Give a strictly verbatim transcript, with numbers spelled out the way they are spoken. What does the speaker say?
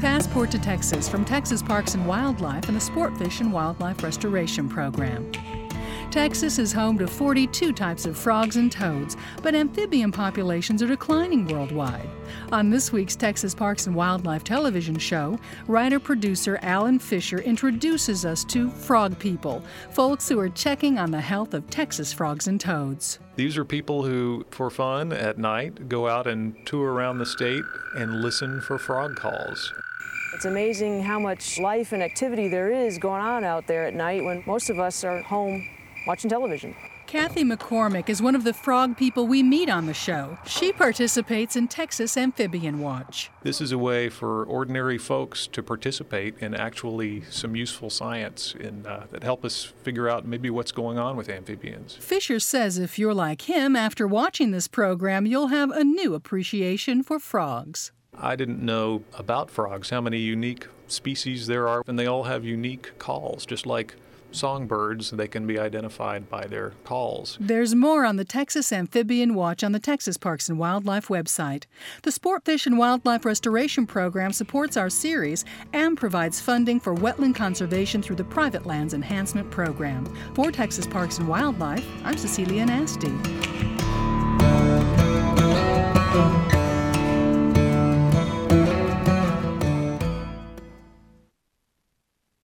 Passport to Texas from Texas Parks and Wildlife and the Sportfish and Wildlife Restoration Program. Texas is home to forty-two types of frogs and toads, but amphibian populations are declining worldwide. On this week's Texas Parks and Wildlife television show, writer-producer Alan Fisher introduces us to frog people, folks who are checking on the health of Texas frogs and toads. These are people who, for fun at night, go out and tour around the state and listen for frog calls. It's amazing how much life and activity there is going on out there at night when most of us are home watching television. Kathy McCormick is one of the frog people we meet on the show. She participates in Texas Amphibian Watch. This is a way for ordinary folks to participate in actually some useful science in, uh, that help us figure out maybe what's going on with amphibians. Fisher says if you're like him, after watching this program, you'll have a new appreciation for frogs. I didn't know about frogs, how many unique species there are, and they all have unique calls, just like songbirds. They can be identified by their calls. There's more on the Texas Amphibian Watch on the Texas Parks and Wildlife website. The Sportfish and Wildlife Restoration Program supports our series and provides funding for wetland conservation through the Private Lands Enhancement Program. For Texas Parks and Wildlife, I'm Cecilia Nasty.